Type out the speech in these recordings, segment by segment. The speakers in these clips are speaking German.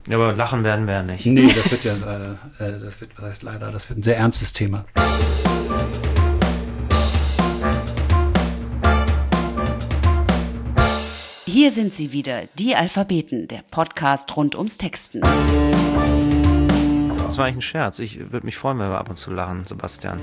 Ja, aber lachen werden wir ja nicht. Nee, das wird ja, was heißt leider, das wird ein sehr ernstes Thema. Hier sind sie wieder, die Alphabeten, der Podcast rund ums Texten. Das war eigentlich ein Scherz. Ich würde mich freuen, wenn wir ab und zu lachen, Sebastian.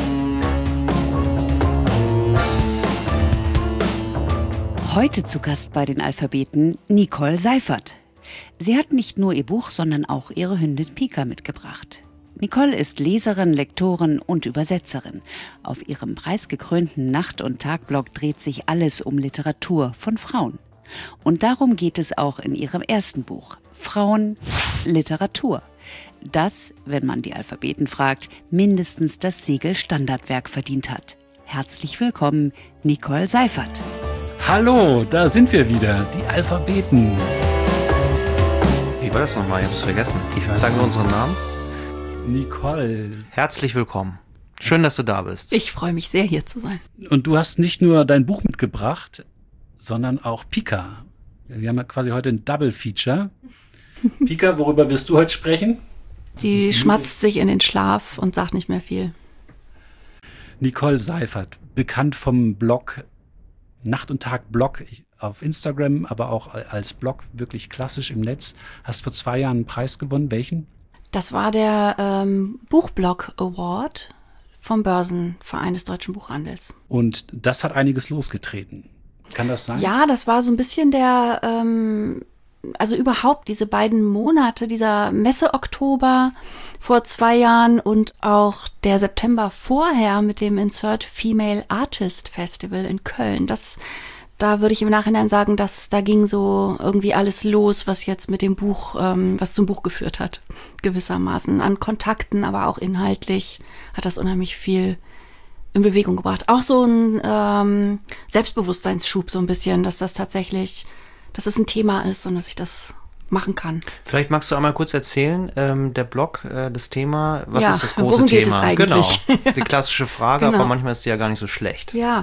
Heute zu Gast bei den Alphabeten Nicole Seifert. Sie hat nicht nur ihr Buch, sondern auch ihre Hündin Pika mitgebracht. Nicole ist Leserin, Lektorin und Übersetzerin. Auf ihrem preisgekrönten Nacht- und Tag-Blog dreht sich alles um Literatur von Frauen. Und darum geht es auch in ihrem ersten Buch, Frauen, Literatur. Das, wenn man die Alphabeten fragt, mindestens das Siegel Standardwerk verdient hat. Herzlich willkommen, Nicole Seifert. Hallo, da sind wir wieder, die Alphabeten. Wie war das nochmal? Ich habe es vergessen. Sagen wir unseren Namen? Nicole. Herzlich willkommen. Schön, dass du da bist. Ich freue mich sehr, hier zu sein. Und du hast nicht nur dein Buch mitgebracht, sondern auch Pika. Wir haben ja quasi heute ein Double-Feature. Pika, worüber wirst du heute sprechen? Die schmatzt sich in den Schlaf und sagt nicht mehr viel. Nicole Seifert, bekannt vom Blog Nacht- und Tag-Blog auf Instagram, aber auch als Blog wirklich klassisch im Netz. Hast vor 2 Jahren einen Preis gewonnen. Welchen? Das war der Buchblog Award vom Börsenverein des Deutschen Buchhandels. Und das hat einiges losgetreten. Kann das sein? Ja, das war so ein bisschen der, also überhaupt diese beiden Monate, dieser Messe-Oktober vor 2 Jahren und auch der September vorher mit dem Insert Female Artist Festival in Köln. Da würde ich im Nachhinein sagen, dass da ging so irgendwie alles los, was jetzt mit dem Buch, was zum Buch geführt hat, gewissermaßen. An Kontakten, aber auch inhaltlich hat das unheimlich viel in Bewegung gebracht. Auch so ein Selbstbewusstseinsschub so ein bisschen, dass das tatsächlich, dass es ein Thema ist und dass ich das machen kann. Vielleicht magst du einmal kurz erzählen, der Blog, das Thema, was ist das große worum geht Thema? es eigentlich? Genau, die klassische Frage, Genau. aber manchmal ist die ja gar nicht so schlecht. Ja,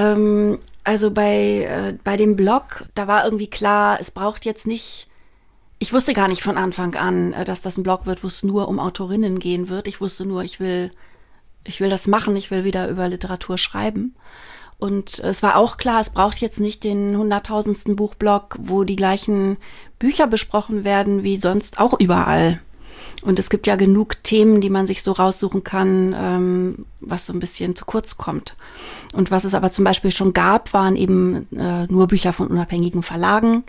also bei dem Blog, da war irgendwie klar, es braucht jetzt nicht, ich wusste gar nicht von Anfang an, dass das ein Blog wird, wo es nur um Autorinnen gehen wird. Ich wusste nur, ich will das machen, ich will wieder über Literatur schreiben. Und es war auch klar, es braucht jetzt nicht den 100.000. Buchblog, wo die gleichen Bücher besprochen werden wie sonst auch überall. Und es gibt ja genug Themen, die man sich so raussuchen kann, was so ein bisschen zu kurz kommt. Und was es aber zum Beispiel schon gab, waren eben nur Bücher von unabhängigen Verlagen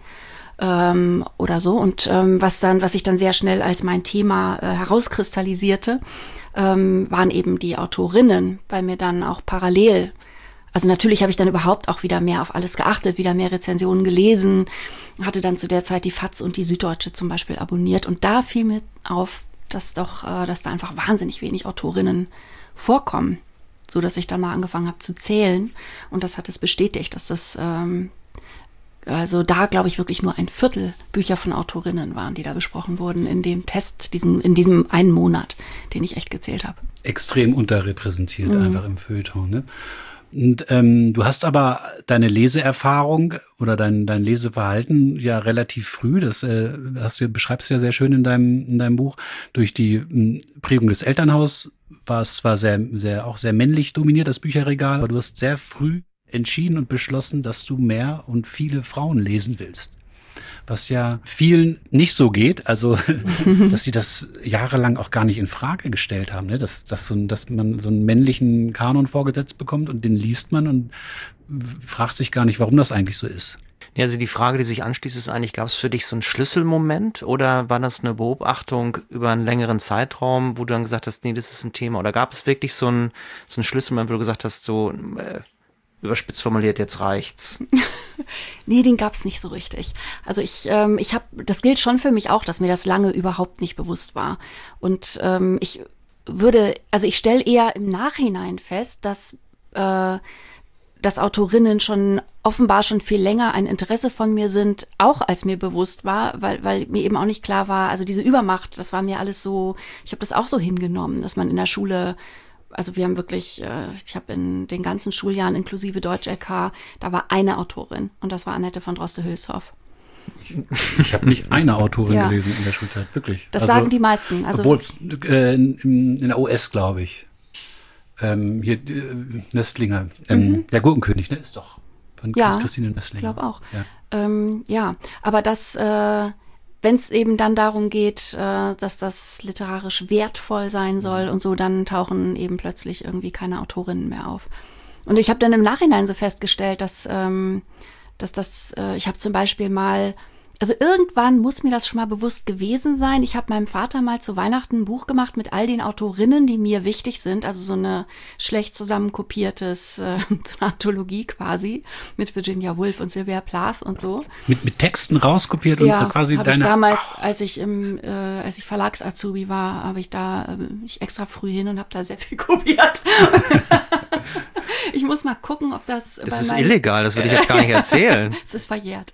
oder so. Und was sich dann sehr schnell als mein Thema herauskristallisierte, waren eben die Autorinnen, bei mir dann auch parallel. Also natürlich habe ich dann überhaupt auch wieder mehr auf alles geachtet, wieder mehr Rezensionen gelesen, hatte dann zu der Zeit die FAZ und die Süddeutsche zum Beispiel abonniert. Und da fiel mir auf, dass da einfach wahnsinnig wenig Autorinnen vorkommen, so dass ich dann mal angefangen habe zu zählen. Und das hat es bestätigt, dass das also da, glaube ich, wirklich nur 1/4 Bücher von Autorinnen waren, die da besprochen wurden in dem Test, in diesem einen Monat, den ich echt gezählt habe. Extrem unterrepräsentiert einfach im Feuilleton, ne? Und du hast aber deine Leseerfahrung oder dein Leseverhalten ja relativ früh, das beschreibst du ja sehr schön in deinem Buch, durch die Prägung des Elternhauses war es zwar sehr männlich dominiert, das Bücherregal, aber du hast sehr früh entschieden und beschlossen, dass du mehr und viele Frauen lesen willst. Was ja vielen nicht so geht, also dass sie das jahrelang auch gar nicht in Frage gestellt haben, ne? Dass man so einen männlichen Kanon vorgesetzt bekommt und den liest man und fragt sich gar nicht, warum das eigentlich so ist. Ja, also die Frage, die sich anschließt, ist eigentlich, gab es für dich so einen Schlüsselmoment oder war das eine Beobachtung über einen längeren Zeitraum, wo du dann gesagt hast, nee, das ist ein Thema? Oder gab es wirklich so einen Schlüsselmoment, wo du gesagt hast, so überspitzt formuliert, jetzt reicht's? Nee, den gab's nicht so richtig. Also das gilt schon für mich auch, dass mir das lange überhaupt nicht bewusst war. Und ich stelle eher im Nachhinein fest, dass Autorinnen offenbar schon viel länger ein Interesse von mir sind, auch als mir bewusst war, weil mir eben auch nicht klar war, also diese Übermacht, das war mir alles so, ich habe das auch so hingenommen, dass man in der Schule, also wir haben wirklich, ich habe in den ganzen Schuljahren inklusive Deutsch-LK, da war eine Autorin und das war Annette von Droste-Hülshoff. Ich habe nicht eine Autorin gelesen in der Schulzeit, wirklich. Das sagen die meisten. Also obwohl in der OS, glaube ich. Hier Nöstlinger. Der Gurkenkönig, ne? Ist doch von Christine Nöstlinger. Ich glaube auch. Ja, aber das, wenn es eben dann darum geht, dass das literarisch wertvoll sein soll und so, dann tauchen eben plötzlich irgendwie keine Autorinnen mehr auf. Und ich habe dann im Nachhinein so festgestellt, dass ich habe zum Beispiel mal, also irgendwann muss mir das schon mal bewusst gewesen sein. Ich habe meinem Vater mal zu Weihnachten ein Buch gemacht mit all den Autorinnen, die mir wichtig sind. Also so eine schlecht zusammenkopiertes, so eine Anthologie quasi mit Virginia Woolf und Sylvia Plath und so. Mit Texten rauskopiert und quasi deine... Ich damals, als ich Verlagsazubi war, habe ich da ich extra früh hin und habe da sehr viel kopiert. Ich muss mal gucken, ob das... Das ist illegal, das würde ich jetzt gar nicht erzählen. Es ist verjährt.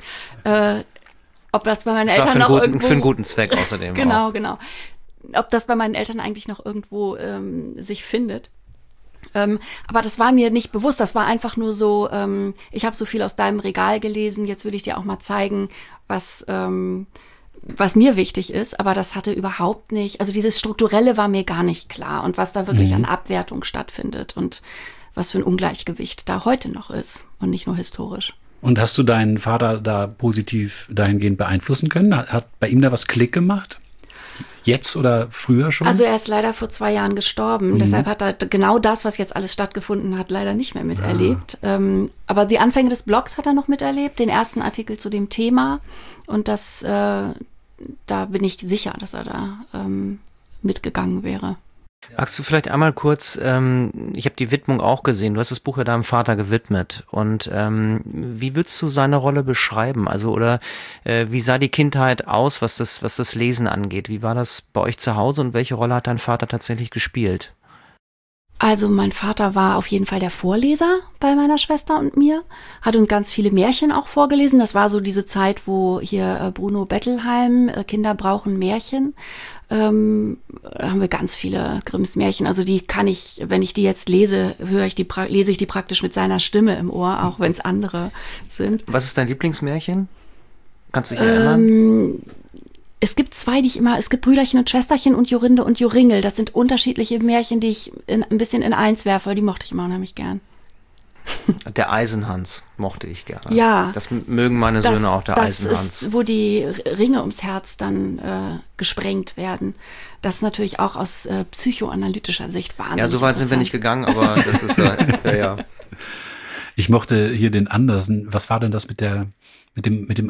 Ob das bei meinen Eltern noch irgendwo... Für einen guten Zweck außerdem. Genau. Ob das bei meinen Eltern eigentlich noch irgendwo sich findet. Aber das war mir nicht bewusst. Das war einfach nur so, ich habe so viel aus deinem Regal gelesen, jetzt würde ich dir auch mal zeigen, was mir wichtig ist. Aber das hatte überhaupt nicht... Also dieses Strukturelle war mir gar nicht klar. Und was da wirklich an Abwertung stattfindet und was für ein Ungleichgewicht da heute noch ist und nicht nur historisch. Und hast du deinen Vater da positiv dahingehend beeinflussen können? Hat bei ihm da was Klick gemacht? Jetzt oder früher schon? Also er ist leider vor 2 Jahren gestorben. Deshalb hat er genau das, was jetzt alles stattgefunden hat, leider nicht mehr miterlebt. Aber die Anfänge des Blogs hat er noch miterlebt, den ersten Artikel zu dem Thema. Und da bin ich sicher, dass er da mitgegangen wäre. Magst du vielleicht einmal kurz, ich habe die Widmung auch gesehen, du hast das Buch ja deinem Vater gewidmet und wie würdest du seine Rolle beschreiben? Also oder wie sah die Kindheit aus, was das Lesen angeht? Wie war das bei euch zu Hause und welche Rolle hat dein Vater tatsächlich gespielt? Also mein Vater war auf jeden Fall der Vorleser bei meiner Schwester und mir, hat uns ganz viele Märchen auch vorgelesen. Das war so diese Zeit, wo hier Bruno Bettelheim, Kinder brauchen Märchen, haben wir ganz viele Grimms Märchen. Also die kann ich, wenn ich die jetzt lese, lese ich die praktisch mit seiner Stimme im Ohr, auch wenn es andere sind. Was ist dein Lieblingsmärchen? Kannst du dich erinnern? Es gibt 2, es gibt Brüderchen und Schwesterchen und Jorinde und Joringel. Das sind unterschiedliche Märchen, die ich ein bisschen in eins werfe. Die mochte ich immer unheimlich gern. Der Eisenhans mochte ich gerne. Ja. Das mögen meine Söhne auch, der Eisenhans. Das ist, wo die Ringe ums Herz dann gesprengt werden. Das ist natürlich auch aus psychoanalytischer Sicht wahnsinnig. Ja, so weit sind wir nicht gegangen, aber das ist ja. Ich mochte hier den Andersen. Was war denn das mit dem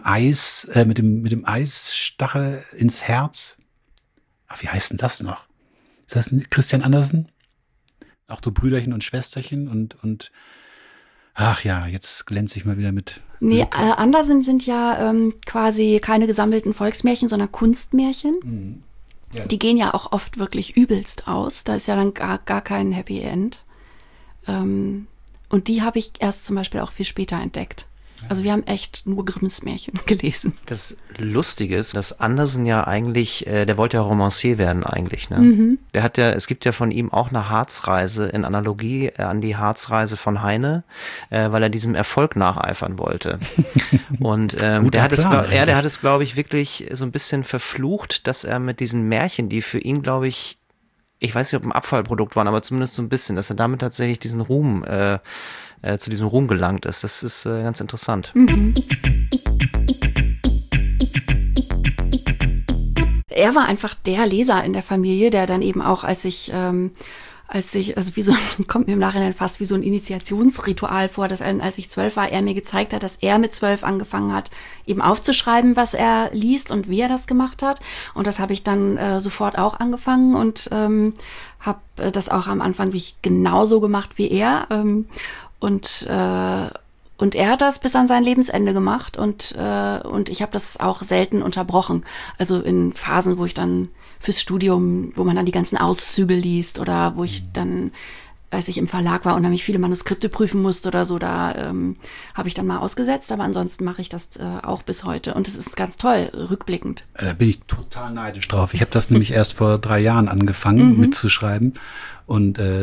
Eisstachel ins Herz? Ach, wie heißt denn das noch? Ist das Christian Andersen? Auch so Brüderchen und Schwesterchen und ach ja, jetzt glänze ich mal wieder mit. Nee, Andersen sind ja quasi keine gesammelten Volksmärchen, sondern Kunstmärchen. Ja. Die gehen ja auch oft wirklich übelst aus. Da ist ja dann gar kein Happy End. Und die habe ich erst zum Beispiel auch viel später entdeckt. Also wir haben echt nur Grimms Märchen gelesen. Das Lustige ist, dass Andersen ja eigentlich, der wollte ja Romancier werden eigentlich, ne? Es gibt ja von ihm auch eine Harzreise in Analogie an die Harzreise von Heine, weil er diesem Erfolg nacheifern wollte. Und der hat es, glaube ich, wirklich so ein bisschen verflucht, dass er mit diesen Märchen, die für ihn, glaube ich weiß nicht, ob ein Abfallprodukt waren, aber zumindest so ein bisschen, dass er damit tatsächlich diesen Ruhm zu diesem Ruhm gelangt ist. Das ist ganz interessant. Er war einfach der Leser in der Familie, der dann eben auch, also kommt mir im Nachhinein fast wie so ein Initiationsritual vor, dass als ich 12 war, er mir gezeigt hat, dass er mit 12 angefangen hat, eben aufzuschreiben, was er liest und wie er das gemacht hat. Und das habe ich dann sofort auch angefangen und habe das auch am Anfang genauso gemacht wie er. Und er hat das bis an sein Lebensende gemacht und ich habe das auch selten unterbrochen. Also in Phasen, wo ich dann fürs Studium, wo man dann die ganzen Auszüge liest oder wo ich dann, als ich im Verlag war und nämlich viele Manuskripte prüfen musste oder so, da habe ich dann mal ausgesetzt, aber ansonsten mache ich das auch bis heute und es ist ganz toll, rückblickend. Da bin ich total neidisch drauf. Ich habe das nämlich erst vor 3 Jahren angefangen mitzuschreiben und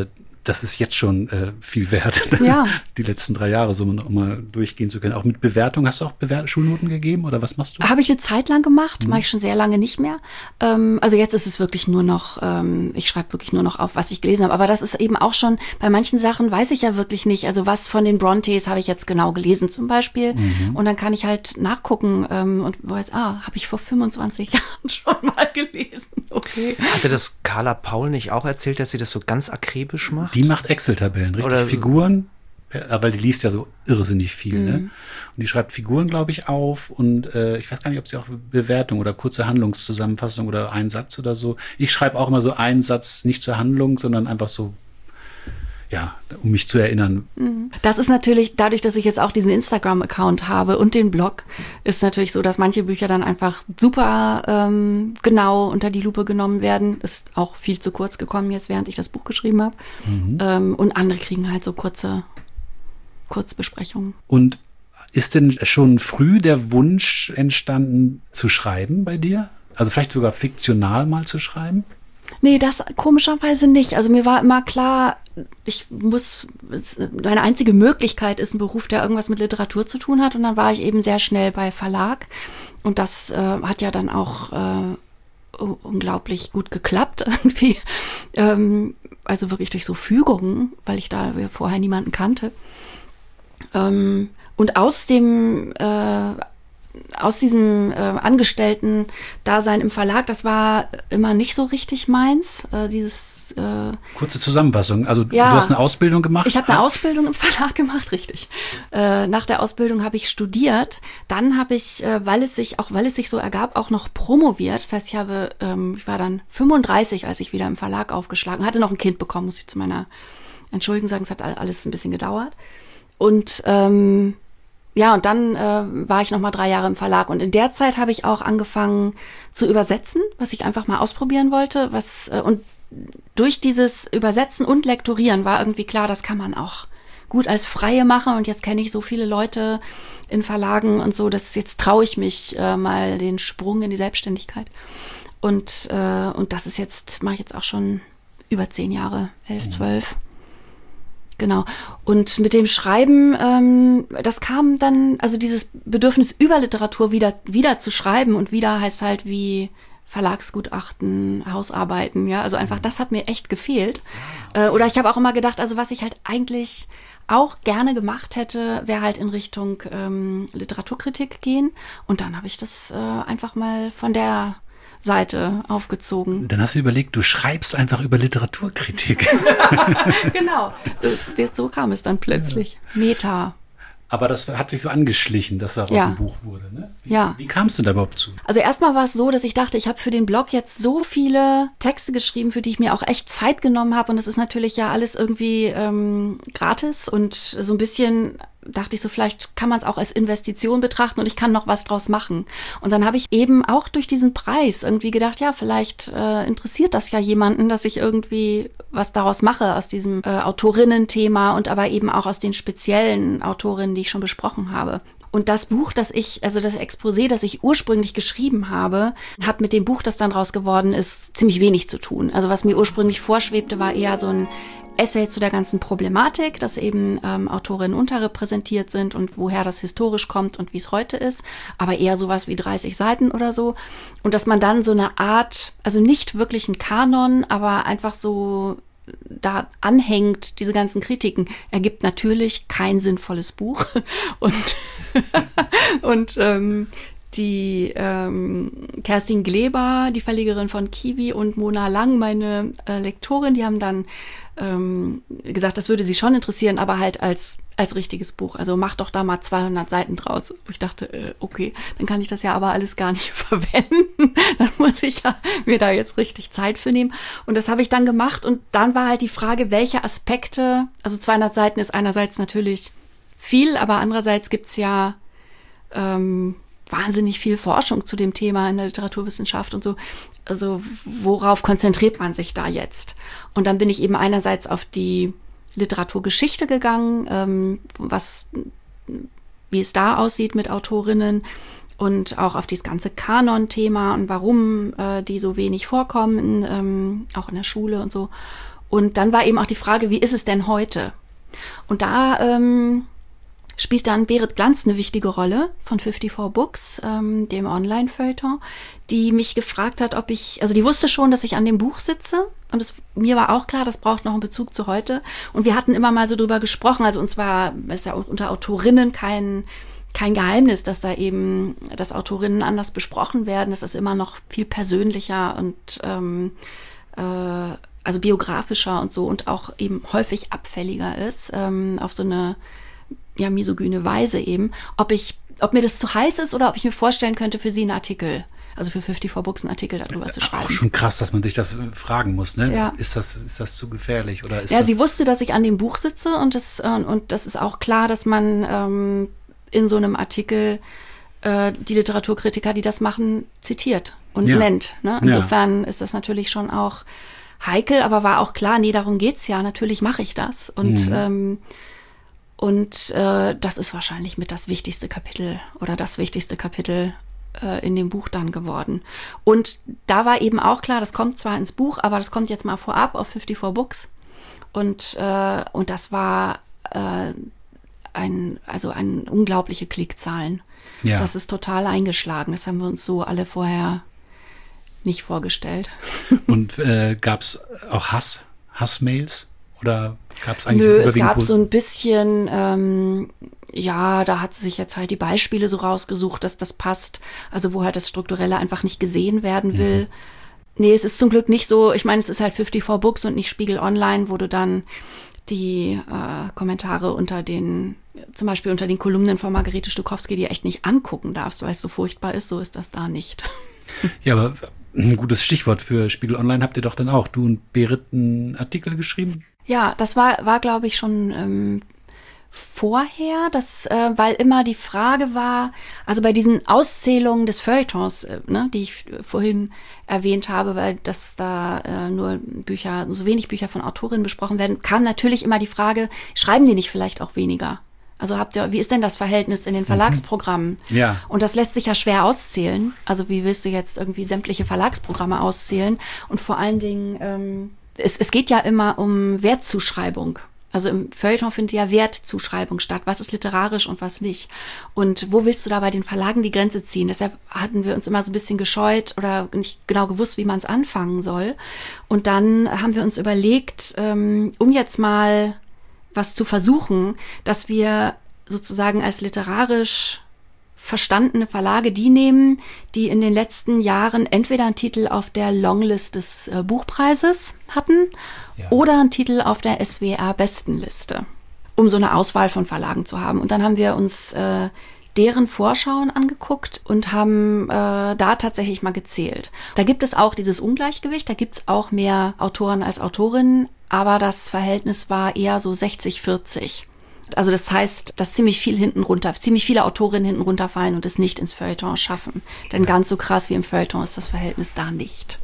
das ist jetzt schon viel wert, die letzten 3 Jahre so mal durchgehen zu können. Auch mit Bewertung, hast du auch Schulnoten gegeben oder was machst du? Habe ich eine Zeit lang gemacht, mache ich schon sehr lange nicht mehr. Also jetzt ist es wirklich nur noch, ich schreibe wirklich nur noch auf, was ich gelesen habe. Aber das ist eben auch schon, bei manchen Sachen weiß ich ja wirklich nicht. Also was von den Brontes habe ich jetzt genau gelesen zum Beispiel. Und dann kann ich halt nachgucken und wo jetzt, habe ich vor 25 Jahren schon mal gelesen. Okay. Hatte das Carla Paul nicht auch erzählt, dass sie das so ganz akribisch macht? Die macht Excel-Tabellen, richtig? Oder Figuren, weil die liest ja so irrsinnig viel, ne? Und die schreibt Figuren, glaube ich, auf und ich weiß gar nicht, ob sie auch Bewertung oder kurze Handlungszusammenfassung oder einen Satz oder so. Ich schreibe auch immer so einen Satz, nicht zur Handlung, sondern einfach so, ja, um mich zu erinnern. Das ist natürlich, dadurch, dass ich jetzt auch diesen Instagram-Account habe und den Blog, ist natürlich so, dass manche Bücher dann einfach super genau unter die Lupe genommen werden. Ist auch viel zu kurz gekommen jetzt, während ich das Buch geschrieben habe. Und andere kriegen halt so Kurzbesprechungen. Und ist denn schon früh der Wunsch entstanden, zu schreiben bei dir? Also vielleicht sogar fiktional mal zu schreiben? Nee, das komischerweise nicht. Also mir war immer klar, meine einzige Möglichkeit ist ein Beruf, der irgendwas mit Literatur zu tun hat. Und dann war ich eben sehr schnell bei Verlag. Und das hat ja dann auch unglaublich gut geklappt irgendwie. Also wirklich durch so Fügungen, weil ich da vorher niemanden kannte. Und aus diesem Angestellten-Dasein im Verlag, das war immer nicht so richtig meins. Kurze Zusammenfassung. Also du hast eine Ausbildung gemacht? Ich habe eine Ausbildung im Verlag gemacht, richtig. Nach der Ausbildung habe ich studiert. Dann habe ich, weil es sich so ergab, auch noch promoviert. Das heißt, ich war dann 35, als ich wieder im Verlag aufgeschlagen hatte, noch ein Kind bekommen, muss ich zu meiner Entschuldigung sagen. Es hat alles ein bisschen gedauert. Und und dann war ich noch mal 3 Jahre im Verlag. Und in der Zeit habe ich auch angefangen zu übersetzen, was ich einfach mal ausprobieren wollte. Und durch dieses Übersetzen und Lektorieren war irgendwie klar, das kann man auch gut als Freie machen. Und jetzt kenne ich so viele Leute in Verlagen und so, dass jetzt traue ich mich mal den Sprung in die Selbstständigkeit. Und das mache ich jetzt auch schon über 10 Jahre, 11, 12. Genau. Und mit dem Schreiben, das kam dann, also dieses Bedürfnis über Literatur wieder zu schreiben, und wieder heißt halt wie Verlagsgutachten, Hausarbeiten, ja, also einfach, das hat mir echt gefehlt. Oder ich habe auch immer gedacht, also was ich halt eigentlich auch gerne gemacht hätte, wäre halt in Richtung Literaturkritik gehen. Und dann habe ich das einfach mal von der Seite aufgezogen. Dann hast du überlegt, du schreibst einfach über Literaturkritik. Genau, so kam es dann plötzlich. Meta. Aber das hat sich so angeschlichen, dass daraus ein Buch wurde, ne? Wie kamst du da überhaupt zu? Also erstmal war es so, dass ich dachte, ich habe für den Blog jetzt so viele Texte geschrieben, für die ich mir auch echt Zeit genommen habe. Und das ist natürlich ja alles irgendwie gratis. Und so ein bisschen dachte ich so, vielleicht kann man es auch als Investition betrachten und ich kann noch was draus machen. Und dann habe ich eben auch durch diesen Preis irgendwie gedacht, ja, vielleicht interessiert das ja jemanden, dass ich irgendwie was daraus mache aus diesem Autorinnen-Thema und aber eben auch aus den speziellen Autorinnen, die ich schon besprochen habe. Und das Buch, das Exposé, das ich ursprünglich geschrieben habe, hat mit dem Buch, das dann raus geworden ist, ziemlich wenig zu tun. Also was mir ursprünglich vorschwebte, war eher so ein Essay zu der ganzen Problematik, dass eben Autorinnen unterrepräsentiert sind und woher das historisch kommt und wie es heute ist, aber eher sowas wie 30 Seiten oder so. Und dass man dann so eine Art, also nicht wirklich ein Kanon, aber einfach so da anhängt, diese ganzen Kritiken, ergibt natürlich kein sinnvolles Buch. Und die Kerstin Gleber, die Verlegerin von Kiwi, und Mona Lang, meine Lektorin, die haben dann gesagt, das würde sie schon interessieren, aber halt als richtiges Buch. Also mach doch da mal 200 Seiten draus. Wo ich dachte, okay, dann kann ich das ja aber alles gar nicht verwenden. Dann muss ich ja mir da jetzt richtig Zeit für nehmen. Und das habe ich dann gemacht. Und dann war halt die Frage, welche Aspekte, also 200 Seiten ist einerseits natürlich viel, aber andererseits gibt es ja wahnsinnig viel Forschung zu dem Thema in der Literaturwissenschaft und so. Also worauf konzentriert man sich da jetzt? Und dann bin ich eben einerseits auf die Literaturgeschichte gegangen, wie es da aussieht mit Autorinnen, und auch auf dieses ganze Kanon-Thema und warum die so wenig vorkommen, auch in der Schule und so. Und dann war eben auch die Frage, wie ist es denn heute? Und da spielt dann Berit Glanz eine wichtige Rolle von 54 Books, dem Online-Feuilleton, die mich gefragt hat, also die wusste schon, dass ich an dem Buch sitze und mir war auch klar, das braucht noch einen Bezug zu heute. Und wir hatten immer mal so drüber gesprochen, also uns ist ja unter Autorinnen kein Geheimnis, dass Autorinnen anders besprochen werden. Das ist immer noch viel persönlicher und also biografischer und so und auch eben häufig abfälliger ist, auf so eine misogyne Weise eben, ob mir das zu heiß ist oder ob ich mir vorstellen könnte, für sie einen Artikel, also für 54 Books einen Artikel darüber zu schreiben. Auch schon krass, dass man sich das fragen muss, ne? Ja. Ist das zu gefährlich oder ist Ja, das? sie wusste, dass ich an dem Buch sitze und das ist auch klar, dass man in so einem Artikel die Literaturkritiker, die das machen, zitiert und nennt. Ne? Insofern ist das natürlich schon auch heikel, aber war auch klar, nee, darum geht's ja, natürlich mache ich das. Und das ist wahrscheinlich mit das wichtigste Kapitel in dem Buch dann geworden. Und da war eben auch klar, das kommt zwar ins Buch, aber das kommt jetzt mal vorab auf 54 Books. Und das war unglaubliche Klickzahlen. Ja. Das ist total eingeschlagen. Das haben wir uns so alle vorher nicht vorgestellt. Und gab es auch Hassmails? Oder gab es eigentlich es gab so ein bisschen, da hat sie sich jetzt halt die Beispiele so rausgesucht, dass das passt. Also wo halt das Strukturelle einfach nicht gesehen werden will. Nee, es ist zum Glück nicht so. Ich meine, es ist halt 54 Books und nicht Spiegel Online, wo du dann die Kommentare zum Beispiel unter den Kolumnen von Margarete Stokowski, die echt nicht angucken darfst, weil es so furchtbar ist. So ist das da nicht. Ja, aber ein gutes Stichwort für Spiegel Online habt ihr doch dann auch, du und Berit, einen Artikel geschrieben? Ja, das war glaube ich, schon vorher, weil immer die Frage war, also bei diesen Auszählungen des Feuilletons, die ich vorhin erwähnt habe, weil dass da nur so wenig Bücher von Autorinnen besprochen werden, kam natürlich immer die Frage, schreiben die nicht vielleicht auch weniger? Also wie ist denn das Verhältnis in den Verlagsprogrammen? Ja. Und das lässt sich ja schwer auszählen. Also wie willst du jetzt irgendwie sämtliche Verlagsprogramme auszählen? Und vor allen Dingen, es geht ja immer um Wertzuschreibung. Also im Feuilleton findet ja Wertzuschreibung statt. Was ist literarisch und was nicht? Und wo willst du da bei den Verlagen die Grenze ziehen? Deshalb hatten wir uns immer so ein bisschen gescheut oder nicht genau gewusst, wie man es anfangen soll. Und dann haben wir uns überlegt, um jetzt mal was zu versuchen, dass wir sozusagen als literarisch verstandene Verlage die nehmen, die in den letzten Jahren entweder einen Titel auf der Longlist des Buchpreises hatten oder einen Titel auf der SWR-Bestenliste, um so eine Auswahl von Verlagen zu haben. Und dann haben wir uns deren Vorschauen angeguckt und haben da tatsächlich mal gezählt. Da gibt es auch dieses Ungleichgewicht, da gibt es auch mehr Autoren als Autorinnen, aber das Verhältnis war eher so 60-40. Also das heißt, dass ziemlich viele Autorinnen hinten runterfallen und es nicht ins Feuilleton schaffen. Denn ganz so krass wie im Feuilleton ist das Verhältnis da nicht.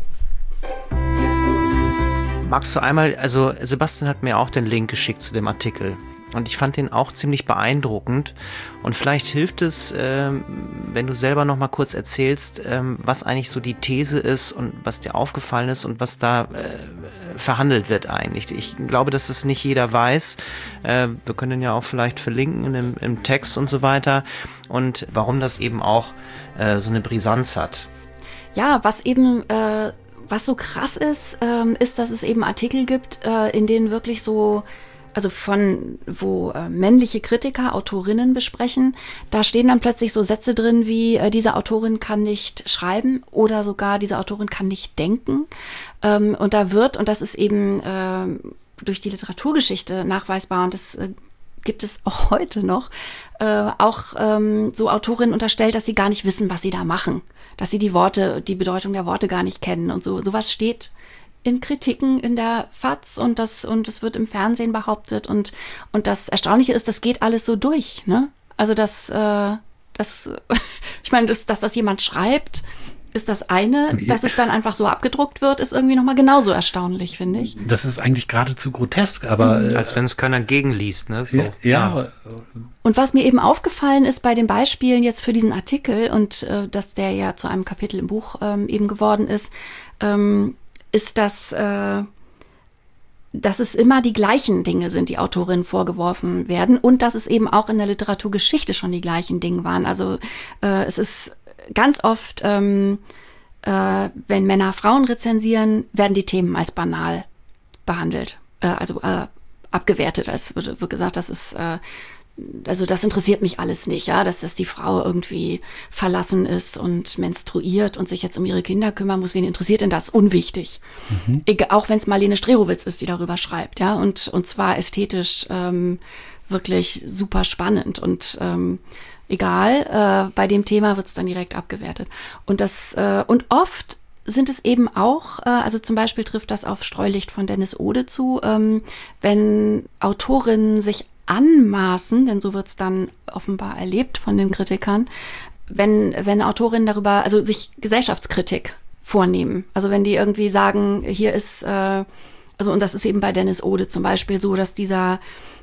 Magst du einmal, also Sebastian hat mir auch den Link geschickt zu dem Artikel. Und ich fand den auch ziemlich beeindruckend. Und vielleicht hilft es, wenn du selber noch mal kurz erzählst, was eigentlich so die These ist und was dir aufgefallen ist und was da verhandelt wird eigentlich. Ich glaube, dass es nicht jeder weiß. Wir können den ja auch vielleicht verlinken im Text und so weiter. Und warum das eben auch so eine Brisanz hat. Ja, was so krass ist, ist, dass es eben Artikel gibt, in denen wirklich so, also wo männliche Kritiker Autorinnen besprechen, da stehen dann plötzlich so Sätze drin wie, diese Autorin kann nicht schreiben oder sogar diese Autorin kann nicht denken. Und das ist eben durch die Literaturgeschichte nachweisbar und das gibt es auch heute noch, so Autorinnen unterstellt, dass sie gar nicht wissen, was sie da machen. Dass sie die Bedeutung der Worte gar nicht kennen und so. Sowas steht in Kritiken in der FAZ und es wird im Fernsehen behauptet und das Erstaunliche ist, das geht alles so durch, ne? Also ich meine, dass das jemand schreibt, ist das eine, dass es dann einfach so abgedruckt wird, ist irgendwie nochmal genauso erstaunlich, finde ich. Das ist eigentlich geradezu grotesk, aber als wenn es keiner gegenliest, ne? So. Ja. Und was mir eben aufgefallen ist bei den Beispielen jetzt für diesen Artikel und dass der ja zu einem Kapitel im Buch eben geworden ist, ist, dass dass es immer die gleichen Dinge sind, die Autorinnen vorgeworfen werden und dass es eben auch in der Literaturgeschichte schon die gleichen Dinge waren. Also es ist ganz oft, wenn Männer Frauen rezensieren, werden die Themen als banal behandelt, abgewertet. Es wird gesagt, das ist also das interessiert mich alles nicht, ja, dass die Frau irgendwie verlassen ist und menstruiert und sich jetzt um ihre Kinder kümmern muss. Wen interessiert denn das? Unwichtig. Auch wenn es Marlene Strerowitz ist, die darüber schreibt, ja, und zwar ästhetisch wirklich super spannend und egal, bei dem Thema wird es dann direkt abgewertet. Und und oft sind es eben auch, also zum Beispiel trifft das auf Streulicht von Dennis Ode zu, wenn Autorinnen sich anmaßen, denn so wird es dann offenbar erlebt von den Kritikern, wenn Autorinnen darüber, also sich Gesellschaftskritik vornehmen. Also wenn die irgendwie sagen, hier ist, also und das ist eben bei Dennis Ode zum Beispiel so, dass diese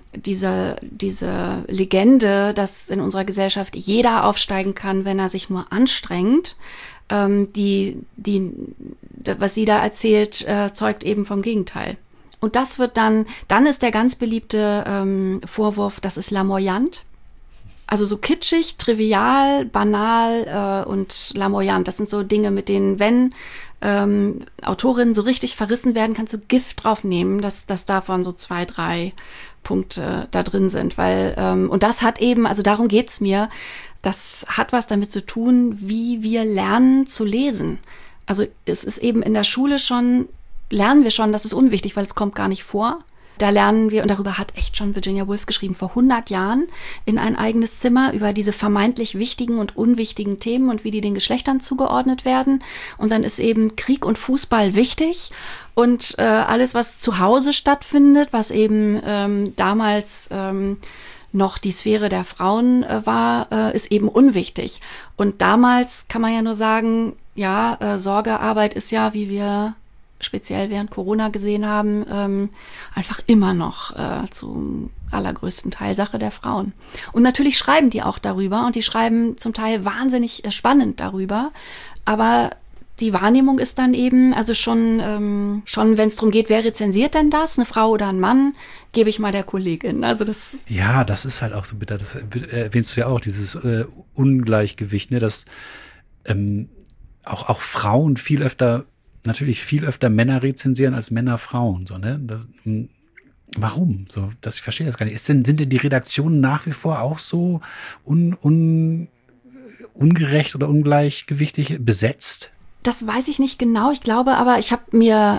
Legende, dass in unserer Gesellschaft jeder aufsteigen kann, wenn er sich nur anstrengt, was sie da erzählt, zeugt eben vom Gegenteil. Und das wird dann ist der ganz beliebte Vorwurf, das ist lamoyant. Also so kitschig, trivial, banal und lamoyant. Das sind so Dinge, mit denen, wenn Autorinnen so richtig verrissen werden, kannst du Gift drauf nehmen, dass davon so 2, 3 Punkte da drin sind. Weil, und das hat eben, also darum geht's mir, das hat was damit zu tun, wie wir lernen zu lesen. Also es ist eben in der Schule lernen wir schon, das ist unwichtig, weil es kommt gar nicht vor. Da lernen wir, und darüber hat echt schon Virginia Woolf geschrieben, vor 100 Jahren in ein eigenes Zimmer über diese vermeintlich wichtigen und unwichtigen Themen und wie die den Geschlechtern zugeordnet werden. Und dann ist eben Krieg und Fußball wichtig und alles, was zu Hause stattfindet, was eben damals noch die Sphäre der Frauen war, ist eben unwichtig. Und damals kann man ja nur sagen, ja, Sorgearbeit ist ja, wie wir speziell während Corona gesehen haben, einfach immer noch zum allergrößten Teil Sache der Frauen. Und natürlich schreiben die auch darüber und die schreiben zum Teil wahnsinnig spannend darüber, aber die Wahrnehmung ist dann eben, also schon wenn es darum geht, wer rezensiert denn das, eine Frau oder ein Mann, gebe ich mal der Kollegin. Also das. Ja, das ist halt auch so bitter, das erwähnst du ja auch, dieses Ungleichgewicht, ne, dass auch Frauen natürlich viel öfter Männer rezensieren als Männer Frauen, so, ne? Warum? So, ich verstehe das gar nicht. Sind denn die Redaktionen nach wie vor auch so ungerecht oder ungleichgewichtig besetzt? Das weiß ich nicht genau. Ich glaube aber, ich habe mir,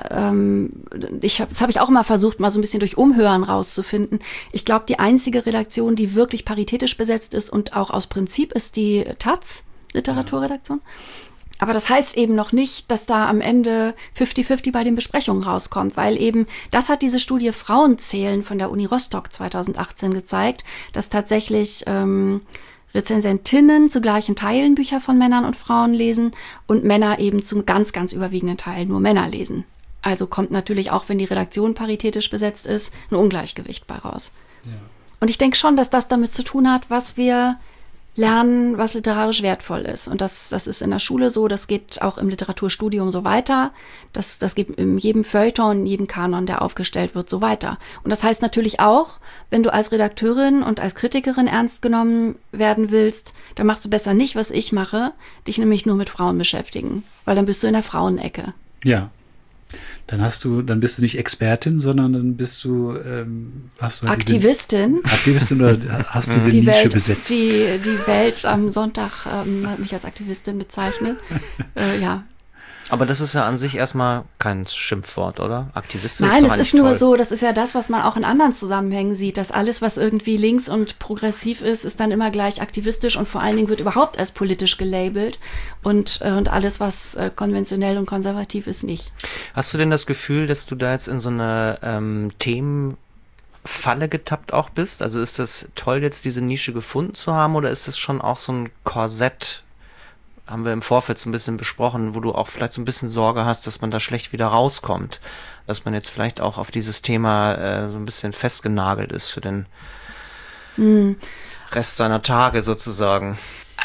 das habe ich auch mal versucht, mal so ein bisschen durch Umhören rauszufinden. Ich glaube, die einzige Redaktion, die wirklich paritätisch besetzt ist und auch aus Prinzip, ist die taz, Literaturredaktion. Ja. Aber das heißt eben noch nicht, dass da am Ende 50-50 bei den Besprechungen rauskommt, weil eben, das hat diese Studie Frauenzählen von der Uni Rostock 2018 gezeigt, dass tatsächlich Rezensentinnen zu gleichen Teilen Bücher von Männern und Frauen lesen und Männer eben zum ganz, ganz überwiegenden Teil nur Männer lesen. Also kommt natürlich auch, wenn die Redaktion paritätisch besetzt ist, ein Ungleichgewicht bei raus. Ja. Und ich denke schon, dass das damit zu tun hat, was wir lernen, was literarisch wertvoll ist. Und das ist in der Schule so, das geht auch im Literaturstudium so weiter. Das geht in jedem Feuilleton, in jedem Kanon, der aufgestellt wird, so weiter. Und das heißt natürlich auch, wenn du als Redakteurin und als Kritikerin ernst genommen werden willst, dann machst du besser nicht, was ich mache, dich nämlich nur mit Frauen beschäftigen. Weil dann bist du in der Frauenecke. Ja. Dann bist du nicht Expertin, sondern dann bist du hast du Aktivistin. Aktivistin oder hast diese Nische besetzt. Die Welt am Sonntag hat mich als Aktivistin bezeichnet. Ja. Aber das ist ja an sich erstmal kein Schimpfwort, oder? Aktivistin Nein, ist doch es ist nur so, das ist ja das, was man auch in anderen Zusammenhängen sieht, dass alles, was irgendwie links und progressiv ist dann immer gleich aktivistisch und vor allen Dingen wird überhaupt als politisch gelabelt und alles, was konventionell und konservativ ist, nicht. Hast du denn das Gefühl, dass du da jetzt in so eine Themenfalle getappt auch bist? Also ist das toll, jetzt diese Nische gefunden zu haben oder ist es schon auch so ein Korsett, haben wir im Vorfeld so ein bisschen besprochen, wo du auch vielleicht so ein bisschen Sorge hast, dass man da schlecht wieder rauskommt, dass man jetzt vielleicht auch auf dieses Thema so ein bisschen festgenagelt ist für den Rest seiner Tage sozusagen.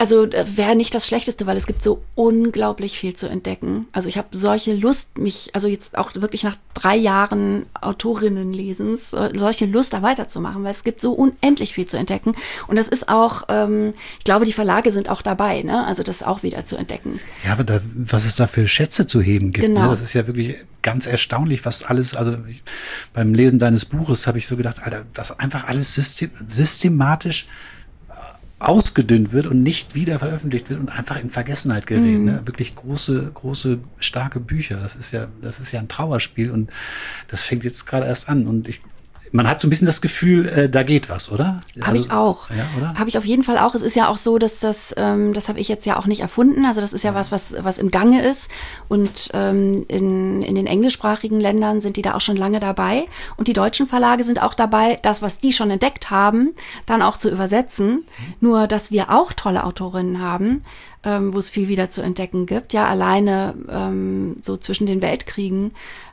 Also wäre nicht das Schlechteste, weil es gibt so unglaublich viel zu entdecken. Also ich habe solche Lust, also jetzt auch wirklich nach 3 Jahren Autorinnenlesens, solche Lust da weiterzumachen, weil es gibt so unendlich viel zu entdecken. Und das ist auch, ich glaube, die Verlage sind auch dabei, ne? Also das auch wieder zu entdecken. Ja, aber was es da für Schätze zu heben gibt, genau. Ne? Das ist ja wirklich ganz erstaunlich, was alles, beim Lesen deines Buches habe ich so gedacht, Alter, was einfach alles systematisch ausgedünnt wird und nicht wieder veröffentlicht wird und einfach in Vergessenheit gerät. Ne? Wirklich große, starke Bücher. Das ist ja ein Trauerspiel und das fängt jetzt gerade erst an. Und man hat so ein bisschen das Gefühl, da geht was, oder? Habe ich auch. Ja, oder? Habe ich auf jeden Fall auch. Es ist ja auch so, dass das habe ich jetzt ja auch nicht erfunden. Also das ist ja was im Gange ist. Und in den englischsprachigen Ländern sind die da auch schon lange dabei. Und die deutschen Verlage sind auch dabei, das, was die schon entdeckt haben, dann auch zu übersetzen. Nur, dass wir auch tolle Autorinnen haben, wo es viel wieder zu entdecken gibt. Ja, alleine so zwischen den Weltkriegen.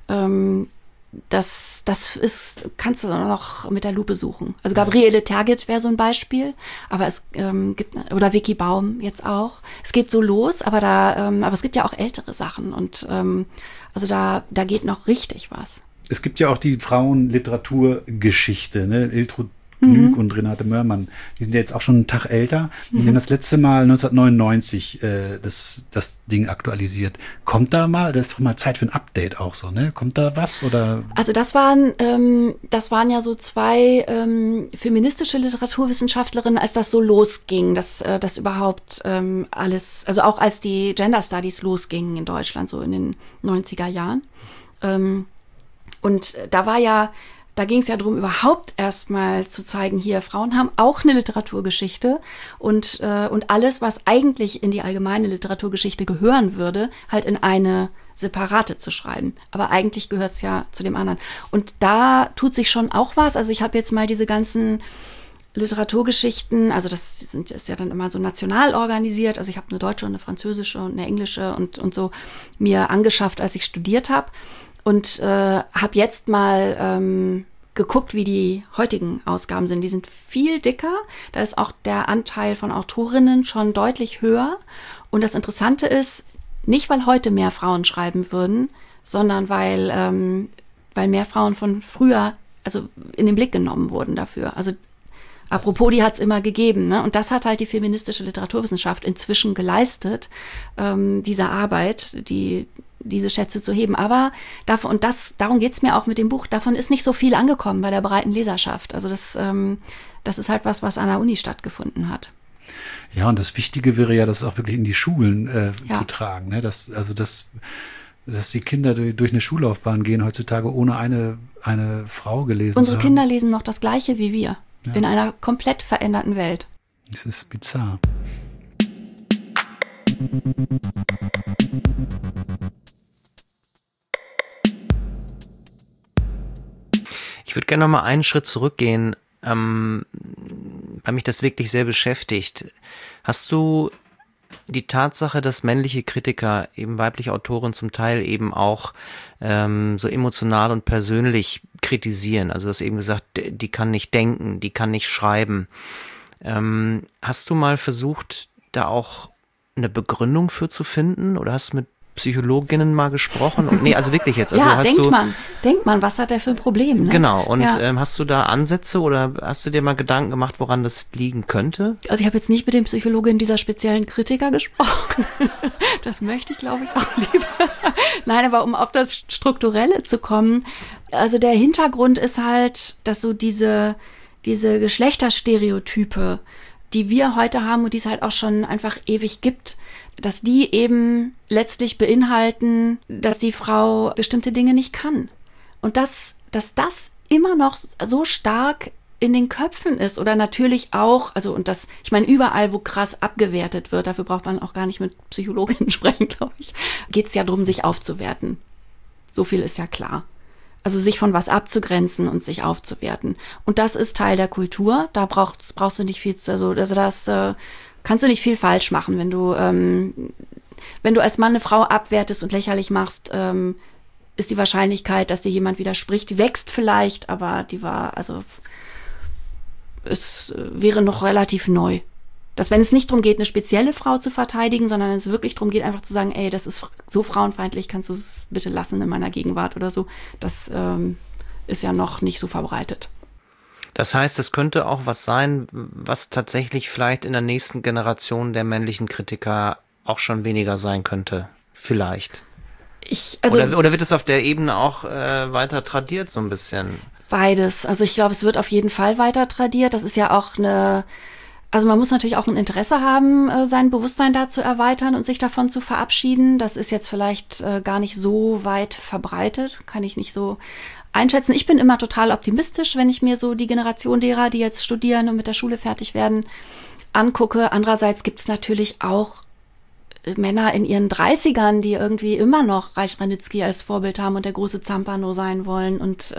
Das kannst du noch mit der Lupe suchen. Also Gabriele Tergit wäre so ein Beispiel, aber es gibt, oder Vicky Baum jetzt auch. Es geht so los, aber es gibt ja auch ältere Sachen und also da geht noch richtig was. Es gibt ja auch die Frauenliteraturgeschichte, ne? Iltrud Gnüg und Renate Mörmann, die sind ja jetzt auch schon einen Tag älter. Die haben das letzte Mal 1999 das Ding aktualisiert. Kommt da mal, das ist doch mal Zeit für ein Update auch so, ne? Kommt da was oder? Also das waren ja so 2 feministische Literaturwissenschaftlerinnen, als das so losging, dass das überhaupt alles, also auch als die Gender Studies losgingen in Deutschland, so in den 90er Jahren. Und da ging es ja darum, überhaupt erstmal zu zeigen, hier, Frauen haben auch eine Literaturgeschichte und alles, was eigentlich in die allgemeine Literaturgeschichte gehören würde, halt in eine separate zu schreiben. Aber eigentlich gehört es ja zu dem anderen. Und da tut sich schon auch was. Also ich habe jetzt mal diese ganzen Literaturgeschichten, also das ist ja dann immer so national organisiert. Also ich habe eine deutsche und eine französische und eine englische und so mir angeschafft, als ich studiert habe. Und habe jetzt mal geguckt, wie die heutigen Ausgaben sind. Die sind viel dicker. Da ist auch der Anteil von Autorinnen schon deutlich höher. Und das Interessante ist, nicht weil heute mehr Frauen schreiben würden, sondern weil mehr Frauen von früher also in den Blick genommen wurden dafür. Also apropos, die hat es immer gegeben. Ne? Und das hat halt die feministische Literaturwissenschaft inzwischen geleistet, diese Arbeit, diese Schätze zu heben. Aber darum geht es mir auch mit dem Buch. Davon ist nicht so viel angekommen bei der breiten Leserschaft. Also das ist halt was an der Uni stattgefunden hat. Ja, und das Wichtige wäre ja, das auch wirklich in die Schulen zu tragen. Ne? Dass die Kinder durch eine Schullaufbahn gehen heutzutage, ohne eine Frau gelesen zu haben. Unsere Kinder lesen noch das Gleiche wie wir. Ja. In einer komplett veränderten Welt. Das ist bizarr. Ich würde gerne noch mal einen Schritt zurückgehen, weil mich das wirklich sehr beschäftigt. Hast du die Tatsache, dass männliche Kritiker, eben weibliche Autoren zum Teil eben auch so emotional und persönlich kritisieren, also das eben gesagt, die kann nicht denken, die kann nicht schreiben. Hast du mal versucht, da auch eine Begründung für zu finden oder hast du mit Psychologinnen mal gesprochen? Nee, also wirklich jetzt. Also ja, denkt man, was hat er für ein Problem? Ne? Genau, und hast du da Ansätze oder hast du dir mal Gedanken gemacht, woran das liegen könnte? Also ich habe jetzt nicht mit dem Psychologen dieser speziellen Kritiker gesprochen. Das möchte ich, glaube ich, auch lieber. Nein, aber um auf das Strukturelle zu kommen, also der Hintergrund ist halt, dass so diese Geschlechterstereotype, die wir heute haben und die es halt auch schon einfach ewig gibt, dass die eben letztlich beinhalten, dass die Frau bestimmte Dinge nicht kann. Und dass das immer noch so stark in den Köpfen ist oder natürlich auch, also und das, ich meine, überall, wo krass abgewertet wird, dafür braucht man auch gar nicht mit Psychologinnen sprechen, glaube ich, geht es ja darum, sich aufzuwerten. So viel ist ja klar. Also sich von was abzugrenzen und sich aufzuwerten. Und das ist Teil der Kultur. Da brauchst du nicht viel, also das kannst du nicht viel falsch machen, wenn du als Mann eine Frau abwertest und lächerlich machst, ist die Wahrscheinlichkeit, dass dir jemand widerspricht, die wächst vielleicht, aber es wäre noch relativ neu, Dass wenn es nicht darum geht, eine spezielle Frau zu verteidigen, sondern es wirklich darum geht, einfach zu sagen, ey, das ist so frauenfeindlich, kannst du es bitte lassen in meiner Gegenwart oder so. Das ist ja noch nicht so verbreitet. Das heißt, es könnte auch was sein, was tatsächlich vielleicht in der nächsten Generation der männlichen Kritiker auch schon weniger sein könnte. Vielleicht. Oder wird es auf der Ebene auch weiter tradiert so ein bisschen? Beides. Also ich glaube, es wird auf jeden Fall weiter tradiert. Das ist ja auch also man muss natürlich auch ein Interesse haben, sein Bewusstsein da zu erweitern und sich davon zu verabschieden. Das ist jetzt vielleicht gar nicht so weit verbreitet, kann ich nicht so einschätzen. Ich bin immer total optimistisch, wenn ich mir so die Generation derer, die jetzt studieren und mit der Schule fertig werden, angucke. Andererseits gibt es natürlich auch Männer in ihren 30ern, die irgendwie immer noch Reich Ranitzky als Vorbild haben und der große Zampano sein wollen und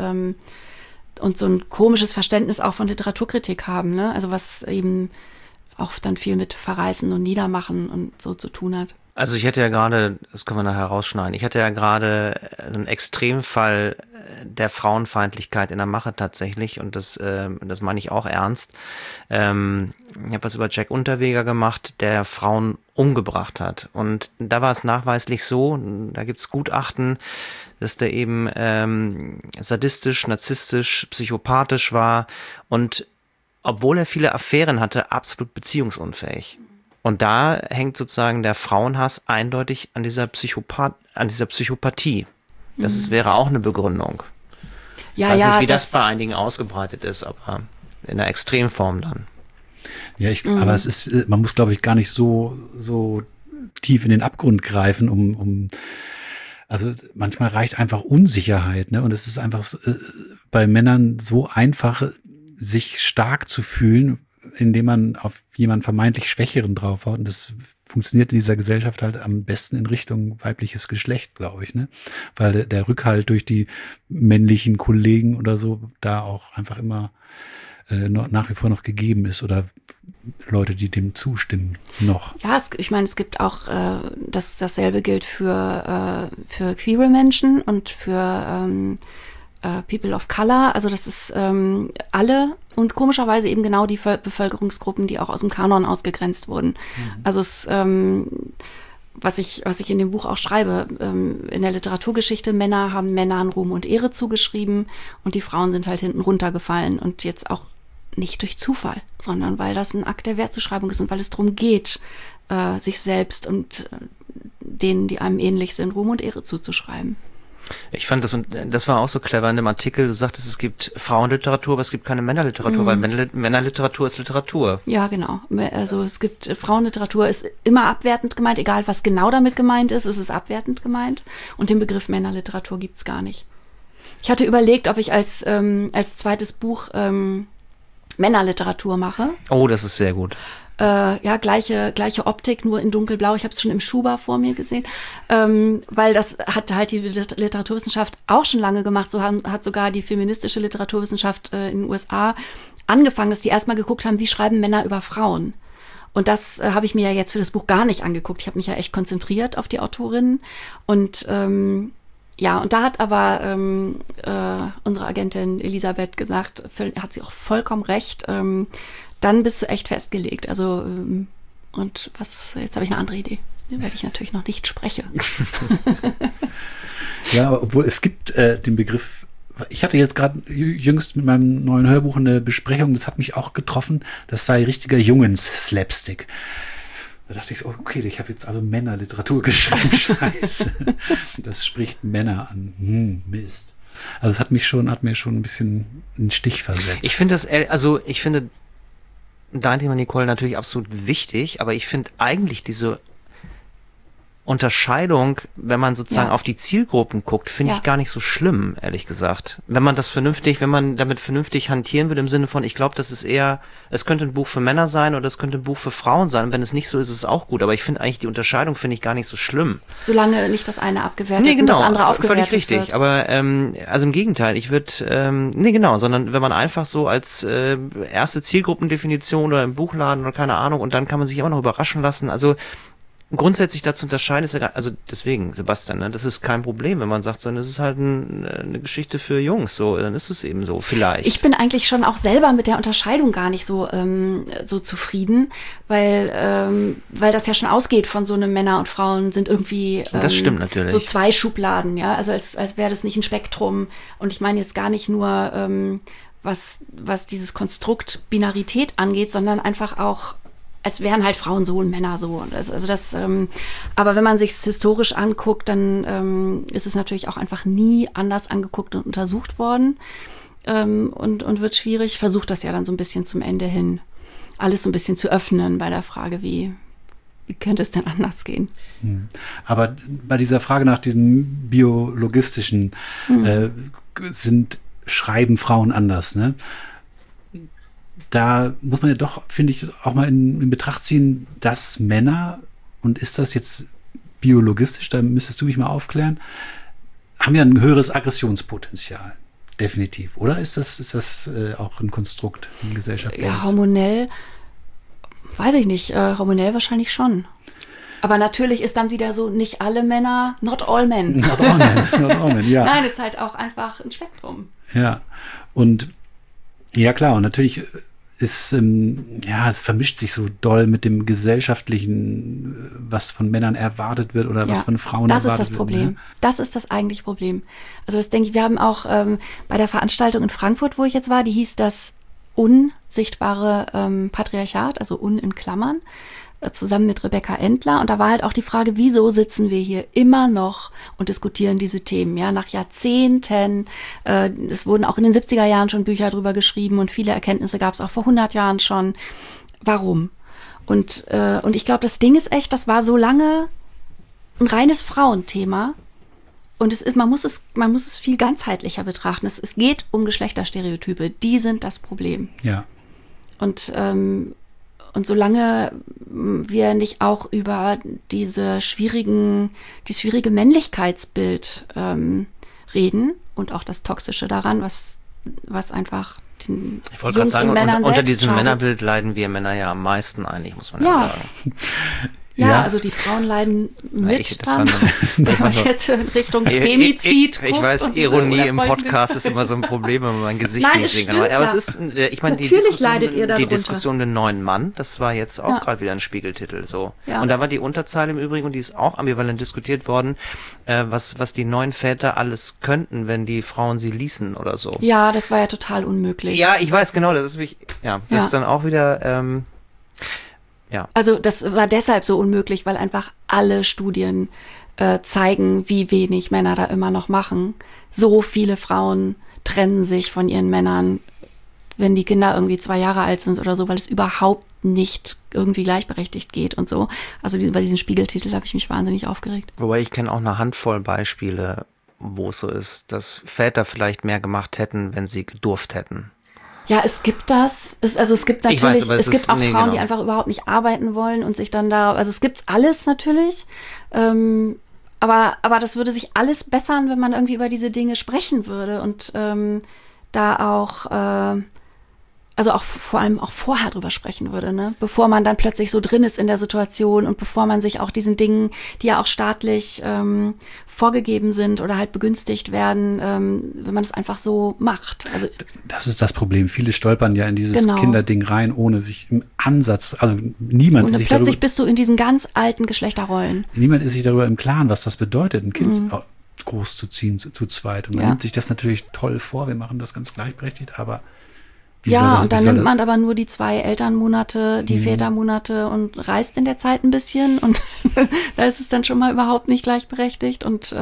so ein komisches Verständnis auch von Literaturkritik haben, ne? Also was eben auch dann viel mit Verreißen und Niedermachen und so zu tun hat. Also ich hätte ja gerade, das können wir nachher rausschneiden, ich hatte ja gerade einen Extremfall der Frauenfeindlichkeit in der Mache tatsächlich und das meine ich auch ernst. Ich habe was über Jack Unterweger gemacht, der Frauen umgebracht hat und da war es nachweislich so, da gibt's Gutachten, dass der eben sadistisch, narzisstisch, psychopathisch war und obwohl er viele Affären hatte, absolut beziehungsunfähig. Und da hängt sozusagen der Frauenhass eindeutig an dieser Psychopathie. Das wäre auch eine Begründung. Ich weiß nicht, wie das bei einigen ausgebreitet ist, aber in der Extremform dann. Ja, aber es ist, man muss, glaube ich, gar nicht so tief in den Abgrund greifen, also manchmal reicht einfach Unsicherheit, ne? Und es ist einfach bei Männern so einfach, sich stark zu fühlen, indem man auf jemanden vermeintlich Schwächeren draufhaut. Und das funktioniert in dieser Gesellschaft halt am besten in Richtung weibliches Geschlecht, glaube ich, ne? Weil der Rückhalt durch die männlichen Kollegen oder so da auch einfach immer nach wie vor noch gegeben ist oder Leute, die dem zustimmen, noch. Ja, ich meine, es gibt auch, dasselbe gilt für queere Menschen und für People of Color. Also das ist alle und komischerweise eben genau die Bevölkerungsgruppen, die auch aus dem Kanon ausgegrenzt wurden. Also es was ich in dem Buch auch schreibe, in der Literaturgeschichte, Männer haben Männern Ruhm und Ehre zugeschrieben und die Frauen sind halt hinten runtergefallen und jetzt auch nicht durch Zufall, sondern weil das ein Akt der Wertzuschreibung ist und weil es darum geht, sich selbst und denen, die einem ähnlich sind, Ruhm und Ehre zuzuschreiben. Ich fand das, und das war auch so clever in dem Artikel, du sagtest, es gibt Frauenliteratur, aber es gibt keine Männerliteratur, weil Männerliteratur ist Literatur. Ja, genau. Also es gibt Frauenliteratur, ist immer abwertend gemeint, egal was genau damit gemeint ist, es ist abwertend gemeint. Und den Begriff Männerliteratur gibt's gar nicht. Ich hatte überlegt, ob ich als zweites Buch Männerliteratur mache. Oh, das ist sehr gut. Ja, gleiche Optik, nur in dunkelblau. Ich habe es schon im Schuber vor mir gesehen, weil das hat halt die Literaturwissenschaft auch schon lange gemacht. So hat sogar die feministische Literaturwissenschaft in den USA angefangen, dass die erstmal geguckt haben, wie schreiben Männer über Frauen. Und das habe ich mir ja jetzt für das Buch gar nicht angeguckt. Ich habe mich ja echt konzentriert auf die Autorinnen. Und ja, und da hat aber unsere Agentin Elisabeth gesagt, hat sie auch vollkommen recht, dann bist du echt festgelegt. Also, und jetzt habe ich eine andere Idee, über die ich natürlich noch nicht spreche. Ja, aber obwohl es gibt den Begriff, ich hatte jetzt gerade jüngst mit meinem neuen Hörbuch eine Besprechung, das hat mich auch getroffen, das sei richtiger Jungens-Slapstick. Da dachte ich so, okay, ich habe jetzt also Männerliteratur geschrieben, scheiße. Das spricht Männer an. Mist. Also es hat mir schon ein bisschen einen Stich versetzt. Ich finde dein Thema, Nicole, natürlich absolut wichtig, aber ich finde eigentlich diese Unterscheidung, wenn man sozusagen auf die Zielgruppen guckt, finde ich gar nicht so schlimm, ehrlich gesagt. Wenn man damit vernünftig hantieren würde, im Sinne von, ich glaube, das ist eher, es könnte ein Buch für Männer sein oder es könnte ein Buch für Frauen sein. Und wenn es nicht so ist, ist es auch gut. Aber ich finde eigentlich, die Unterscheidung finde ich gar nicht so schlimm. Solange nicht das eine abgewertet und das andere aufgewertet völlig richtig. Wird. Aber also im Gegenteil, sondern wenn man einfach so als erste Zielgruppendefinition oder im Buchladen oder keine Ahnung und dann kann man sich immer noch überraschen lassen. Also grundsätzlich dazu unterscheiden ist ja, also deswegen, Sebastian, ne, das ist kein Problem, wenn man sagt, so, das ist halt eine Geschichte für Jungs, so, dann ist es eben so, vielleicht. Ich bin eigentlich schon auch selber mit der Unterscheidung gar nicht so zufrieden, weil das ja schon ausgeht von so einem Männer und Frauen sind irgendwie das stimmt natürlich. So zwei Schubladen, ja, also als wäre das nicht ein Spektrum. Und ich meine jetzt gar nicht nur was dieses Konstrukt Binarität angeht, sondern einfach auch, als wären halt Frauen so und Männer so. Aber wenn man sich es historisch anguckt, dann ist es natürlich auch einfach nie anders angeguckt und untersucht worden und wird schwierig. Versucht das ja dann so ein bisschen zum Ende hin, alles so ein bisschen zu öffnen bei der Frage, wie könnte es denn anders gehen? Aber bei dieser Frage nach diesem biologistischen schreiben Frauen anders, ne? Da muss man ja doch, finde ich, auch mal in Betracht ziehen, dass Männer, und ist das jetzt biologistisch, da müsstest du mich mal aufklären, haben ja ein höheres Aggressionspotenzial. Definitiv. Oder ist das auch ein Konstrukt, ein gesellschaftliches? Ja, hormonell, weiß ich nicht, hormonell wahrscheinlich schon. Aber natürlich ist dann wieder so, nicht alle Männer, not all men. Not all men, ja. Nein, ist halt auch einfach ein Spektrum. Ja, und ja klar, und natürlich ist, es vermischt sich so doll mit dem Gesellschaftlichen, was von Männern erwartet wird oder was von Frauen erwartet wird. Das ist das Problem. Ne? Das ist das eigentliche Problem. Also das denke ich, wir haben auch bei der Veranstaltung in Frankfurt, wo ich jetzt war, die hieß das unsichtbare Patriarchat, also in Klammern, zusammen mit Rebecca Endler. Und da war halt auch die Frage, wieso sitzen wir hier immer noch und diskutieren diese Themen? Ja, nach Jahrzehnten. Es wurden auch in den 70er Jahren schon Bücher drüber geschrieben und viele Erkenntnisse gab es auch vor 100 Jahren schon. Warum? Und ich glaube, das Ding ist echt, das war so lange ein reines Frauenthema. Und man muss es viel ganzheitlicher betrachten. Es geht um Geschlechterstereotype. Die sind das Problem. Ja. Und solange wir nicht auch über dieses schwierige Männlichkeitsbild reden und auch das Toxische daran, was einfach den Ich wollte gerade sagen, unter diesem Männerbild leiden wir Männer ja am meisten eigentlich, muss man ja sagen. Ja, also die Frauen leiden mit wenn man jetzt in Richtung Femizid guckt. Ich weiß, Ironie im Podcast ist immer so ein Problem, wenn man mein Gesicht nicht sehen kann. Aber es ist, ich meine, die Diskussion den neuen Mann, das war jetzt auch gerade wieder ein Spiegeltitel. So. Ja. Und da war die Unterzeile im Übrigen, und die ist auch ambivalent diskutiert worden, was die neuen Väter alles könnten, wenn die Frauen sie ließen oder so. Ja, das war ja total unmöglich. Ja, ich weiß genau, das ist dann auch wieder... Ja. Also das war deshalb so unmöglich, weil einfach alle Studien zeigen, wie wenig Männer da immer noch machen. So viele Frauen trennen sich von ihren Männern, wenn die Kinder irgendwie 2 Jahre alt sind oder so, weil es überhaupt nicht irgendwie gleichberechtigt geht und so. Also bei diesen Spiegeltitel habe ich mich wahnsinnig aufgeregt. Wobei ich kenne auch eine Handvoll Beispiele, wo es so ist, dass Väter vielleicht mehr gemacht hätten, wenn sie gedurft hätten. Ja, es gibt das. Es gibt natürlich, es gibt auch Frauen, die einfach überhaupt nicht arbeiten wollen und sich dann da, also es gibt's alles natürlich. Aber das würde sich alles bessern, wenn man irgendwie über diese Dinge sprechen würde und da auch, also auch vor allem auch vorher drüber sprechen würde, ne? Bevor man dann plötzlich so drin ist in der Situation und bevor man sich auch diesen Dingen, die ja auch staatlich vorgegeben sind oder halt begünstigt werden, wenn man es einfach so macht. Also das ist das Problem. Viele stolpern ja in dieses Kinderding rein, ohne sich im Ansatz, also niemand und ist sich plötzlich darüber, bist du in diesen ganz alten Geschlechterrollen. Niemand ist sich darüber im Klaren, was das bedeutet, ein Kind groß zu ziehen, zu zweit. Und man nimmt sich das natürlich toll vor, wir machen das ganz gleichberechtigt, aber und dann nimmt man aber nur die 2 Elternmonate, die Vätermonate und reist in der Zeit ein bisschen und da ist es dann schon mal überhaupt nicht gleichberechtigt und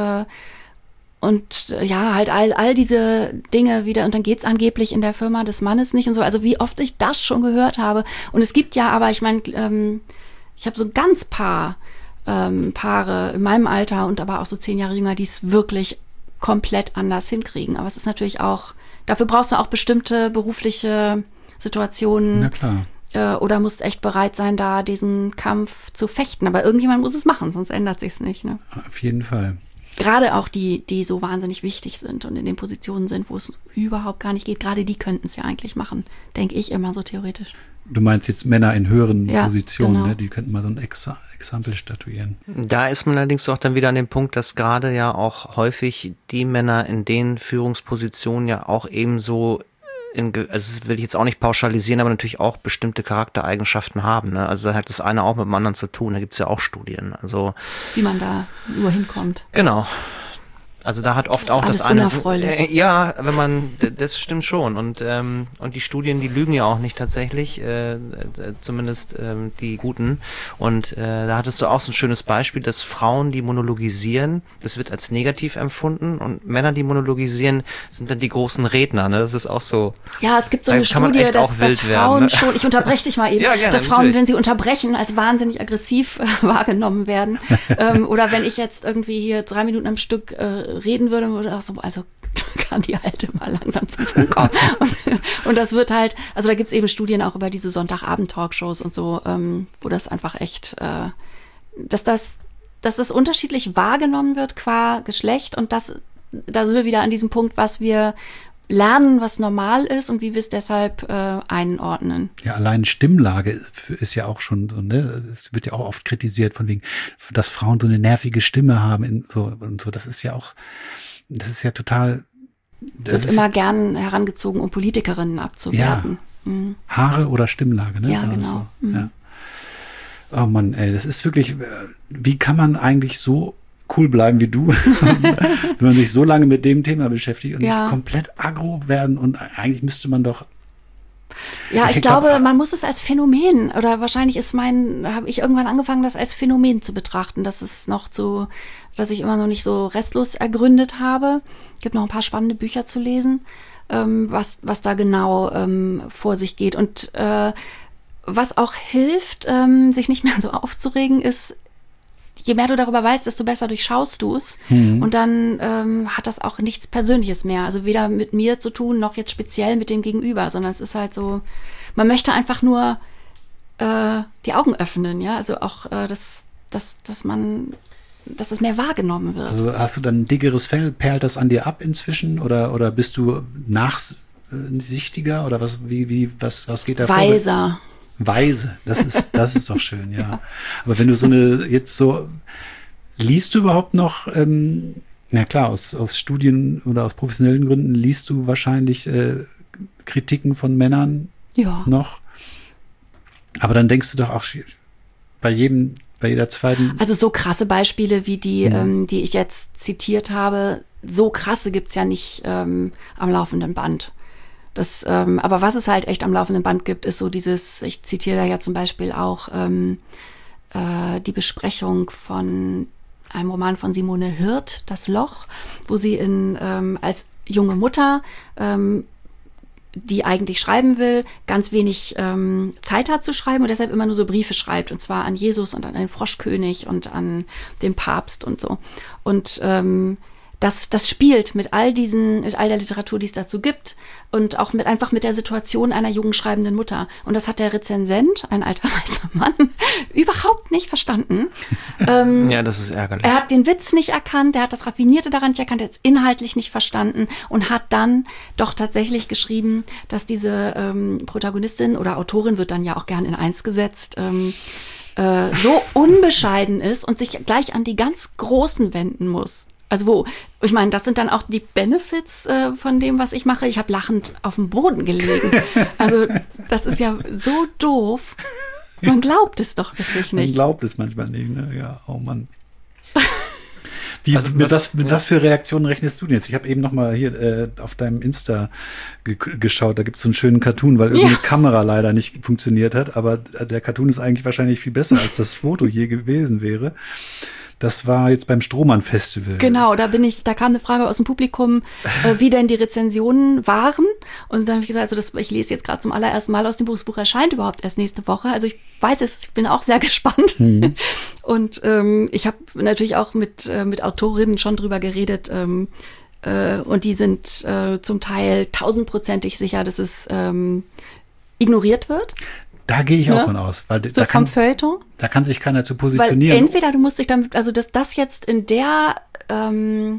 halt all diese Dinge wieder und dann geht's angeblich in der Firma des Mannes nicht und so. Also wie oft ich das schon gehört habe. Und es gibt ja aber, ich meine, ich habe so ganz paar Paare in meinem Alter und aber auch so 10 Jahre jünger, die es wirklich komplett anders hinkriegen. Aber es ist natürlich auch, dafür brauchst du auch bestimmte berufliche Situationen. Na klar. Oder musst echt bereit sein, da diesen Kampf zu fechten. Aber irgendjemand muss es machen, sonst ändert sich's nicht. Ne? Auf jeden Fall. Gerade auch die so wahnsinnig wichtig sind und in den Positionen sind, wo es überhaupt gar nicht geht. Gerade die könnten es ja eigentlich machen, denke ich immer so theoretisch. Du meinst jetzt Männer in höheren Ja, Positionen, genau. ne? Die könnten mal so ein Exempel statuieren. Da ist man allerdings auch dann wieder an dem Punkt, dass gerade ja auch häufig die Männer in den Führungspositionen ja auch ebenso also das will ich jetzt auch nicht pauschalisieren, aber natürlich auch bestimmte Charaktereigenschaften haben. Ne? Also da hat das eine auch mit dem anderen zu tun. Da gibt es ja auch Studien. Also Wie man da nur hinkommt. genau. Also da hat oft Das ist auch das alles eine. unerfreulich. Ja, wenn man, das stimmt schon. Und die Studien, die lügen ja auch nicht tatsächlich, zumindest die guten. Und da hattest du auch so ein schönes Beispiel, dass Frauen, die monologisieren, das wird als negativ empfunden. Und Männer, die monologisieren, sind dann die großen Redner. Ne? Das ist auch so. Ja, es gibt so Da eine kann man Studie, echt dass auch wild Frauen werden, ne? schon, ich unterbreche dich mal eben, Ja, gerne, dass Frauen, natürlich. wenn sie unterbrechen, als wahnsinnig aggressiv wahrgenommen werden. Oder wenn ich jetzt irgendwie hier 3 Minuten am Stück reden würde auch so, also kann die Alte mal langsam zum Punkt kommen. Und das wird halt, also da gibt es eben Studien auch über diese Sonntagabend-Talkshows und so, wo das einfach echt, dass das unterschiedlich wahrgenommen wird qua Geschlecht und da sind wir wieder an diesem Punkt, was wir lernen, was normal ist und wie wir es deshalb einordnen. Ja, allein Stimmlage ist ja auch schon so, ne? Es wird ja auch oft kritisiert von wegen, dass Frauen so eine nervige Stimme haben und so. Das ist ja total. Das wird immer gern herangezogen, um Politikerinnen abzuwerten. Ja. Haare oder Stimmlage, ne? Ja, Also, genau. ja. Oh Mann, ey, das ist wirklich, wie kann man eigentlich so cool bleiben wie du, wenn man sich so lange mit dem Thema beschäftigt und nicht komplett aggro werden und eigentlich müsste man doch. Ja, ich glaube, man muss es als Phänomen oder wahrscheinlich habe ich irgendwann angefangen, das als Phänomen zu betrachten. Das ist noch so, dass ich immer noch nicht so restlos ergründet habe. Es gibt noch ein paar spannende Bücher zu lesen, was da genau vor sich geht. Und was auch hilft, sich nicht mehr so aufzuregen, ist, je mehr du darüber weißt, desto besser durchschaust du es. Und dann hat das auch nichts Persönliches mehr. Also weder mit mir zu tun, noch jetzt speziell mit dem Gegenüber, sondern es ist halt so, man möchte einfach nur die Augen öffnen, ja. Also auch, dass es mehr wahrgenommen wird. Also hast du dann ein dickeres Fell, perlt das an dir ab inzwischen oder bist du nachsichtiger oder was geht da vor? Weiser. Weise, das ist doch schön, ja. Aber wenn du liest du überhaupt noch, na klar, aus Studien oder aus professionellen Gründen liest du wahrscheinlich Kritiken von Männern noch. Aber dann denkst du doch auch bei jeder zweiten. Also so krasse Beispiele wie die ich jetzt zitiert habe, so krasse gibt's ja nicht am laufenden Band. Aber was es halt echt am laufenden Band gibt, ist so dieses, ich zitiere da ja zum Beispiel auch die Besprechung von einem Roman von Simone Hirt, Das Loch, wo sie als junge Mutter, die eigentlich schreiben will, ganz wenig Zeit hat zu schreiben und deshalb immer nur so Briefe schreibt, und zwar an Jesus und an den Froschkönig und an den Papst und so. Und das spielt mit all der Literatur, die es dazu gibt und auch einfach mit der Situation einer jungen schreibenden Mutter. Und das hat der Rezensent, ein alter weißer Mann, überhaupt nicht verstanden. Ja, das ist ärgerlich. Er hat den Witz nicht erkannt, er hat das Raffinierte daran nicht erkannt, er hat es inhaltlich nicht verstanden und hat dann doch tatsächlich geschrieben, dass diese Protagonistin oder Autorin, wird dann ja auch gern in eins gesetzt, so unbescheiden ist und sich gleich an die ganz Großen wenden muss. Also ich meine, das sind dann auch die Benefits von dem, was ich mache. Ich habe lachend auf dem Boden gelegen. Also das ist ja so doof. Man glaubt es doch wirklich nicht. Man glaubt es manchmal nicht, ne? Ja, oh Mann. Also mit was für Reaktionen rechnest du denn jetzt? Ich habe eben noch mal hier auf deinem Insta geschaut, da gibt es so einen schönen Cartoon, weil irgendeine Kamera leider nicht funktioniert hat, aber der Cartoon ist eigentlich wahrscheinlich viel besser, als das Foto je gewesen wäre. Das war jetzt beim Strohmann-Festival. Genau, da kam eine Frage aus dem Publikum, wie denn die Rezensionen waren. Und dann habe ich gesagt, ich lese jetzt gerade zum allerersten Mal aus dem Buch. Das Buch erscheint überhaupt erst nächste Woche. Also ich weiß es, ich bin auch sehr gespannt. Und ich habe natürlich auch mit Autorinnen schon drüber geredet. Und die sind zum Teil 1000%ig sicher, dass es ignoriert wird. Da gehe ich auch von aus, weil so vom Feuilleton. Da kann sich keiner zu positionieren. Weil entweder du musst dich damit, also dass das jetzt in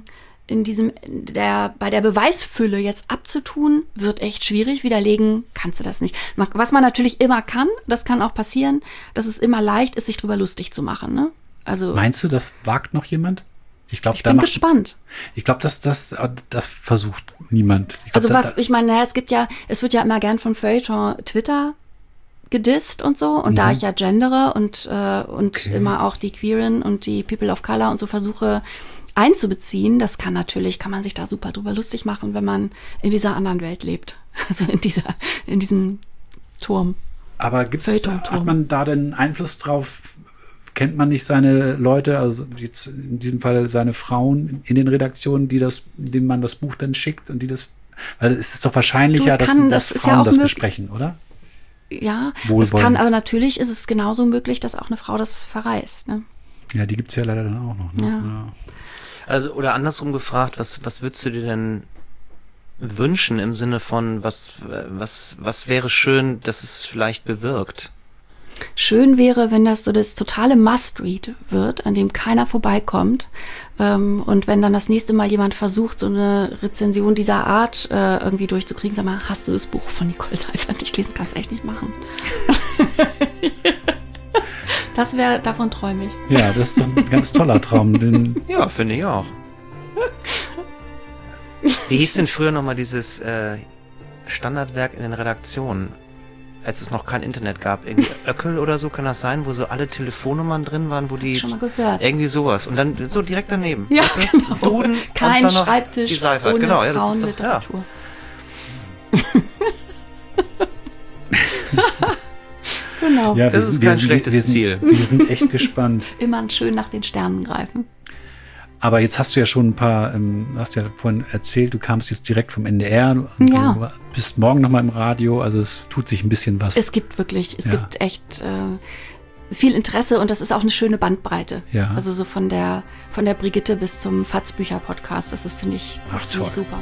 bei der Beweisfülle jetzt abzutun, wird echt schwierig. Widerlegen kannst du das nicht. Was man natürlich immer kann, das kann auch passieren, dass es immer leicht ist, sich drüber lustig zu machen. Ne? Also, meinst du, das wagt noch jemand? Ich bin gespannt. Ich glaube, das versucht niemand. Es wird ja immer gern von Feuilleton Twitter gedisst und so. Und da ich ja gendere und immer auch die Queeren und die People of Color und so versuche einzubeziehen, kann man sich da super drüber lustig machen, wenn man in dieser anderen Welt lebt. Also in diesem Turm. Aber hat man da denn Einfluss drauf? Kennt man nicht seine Leute, also jetzt in diesem Fall seine Frauen in den Redaktionen, denen man das Buch dann schickt und weil es ist doch wahrscheinlicher, dass Frauen das besprechen, oder? Ja, es kann, aber natürlich ist es genauso möglich, dass auch eine Frau das verreist. Ne? Ja, die gibt es ja leider dann auch noch. Ne? Ja. Also, oder andersrum gefragt, was würdest du dir denn wünschen im Sinne von, was wäre schön, dass es vielleicht bewirkt? Schön wäre, wenn das so das totale Must-Read wird, an dem keiner vorbeikommt. Und wenn dann das nächste Mal jemand versucht, so eine Rezension dieser Art irgendwie durchzukriegen, sag mal, hast du das Buch von Nicole Seifert nicht gelesen? Kannst du echt nicht machen. Davon träume ich. Ja, das ist doch ein ganz toller Traum. Ja, finde ich auch. Wie hieß denn früher nochmal dieses Standardwerk in den Redaktionen? Als es noch kein Internet gab, irgendwie Öckel oder so, kann das sein, wo so alle Telefonnummern drin waren, wo die schon mal gehört. Irgendwie sowas und dann so direkt daneben. Ja, weißt du? genau. Duden, kein Schreibtisch die Seifert. ohne Genau, ja, Frauenliteratur. Genau. Ja, das ist kein schlechtes Ziel. Wir sind echt gespannt. Immer schön nach den Sternen greifen. Aber jetzt hast du ja schon ein paar, hast ja vorhin erzählt, du kamst jetzt direkt vom NDR und du bist morgen nochmal im Radio, also es tut sich ein bisschen was. Es gibt echt viel Interesse und das ist auch eine schöne Bandbreite. Ja. Also so von der Brigitte bis zum Faz-Bücher-Podcast, das finde ich super.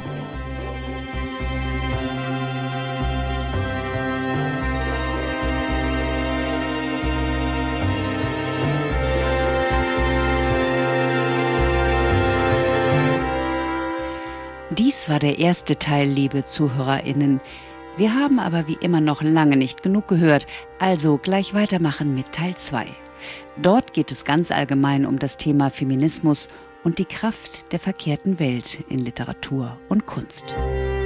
Dies war der erste Teil, liebe ZuhörerInnen. Wir haben aber wie immer noch lange nicht genug gehört, also gleich weitermachen mit Teil 2. Dort geht es ganz allgemein um das Thema Feminismus und die Kraft der verkehrten Welt in Literatur und Kunst.